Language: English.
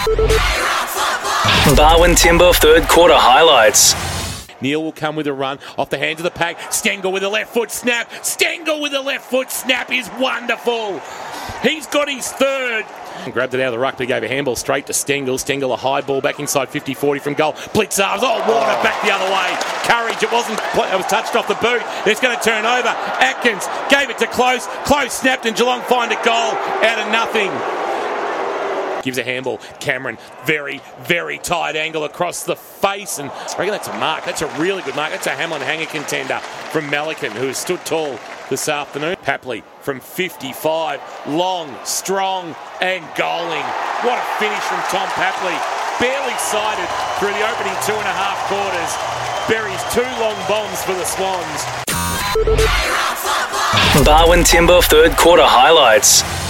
Barwon Timber third quarter highlights. Neil will come with a run off the hands of the pack. Stengel with a left foot snap. Stengel with a left foot snap is wonderful. He's got his third. Grabbed it out of the ruck, but he gave a handball straight to Stengel. Stengel a high ball back inside 50-40 from goal. Blitzarves, Warner back the other way. Courage, it was touched off the boot. It's going to turn over. Atkins gave it to Close. Close snapped and Geelong find a goal out of nothing. Gives a handball. Cameron, very, very tight angle across the face. And I reckon that's a mark. That's a really good mark. That's a Hamlin hanger contender from Melican, who has stood tall this afternoon. Papley from 55. Long, strong, and goaling. What a finish from Tom Papley. Barely sighted through the opening 2.5 quarters. Buries 2 long bombs for the Swans. Barwon Timber third quarter highlights.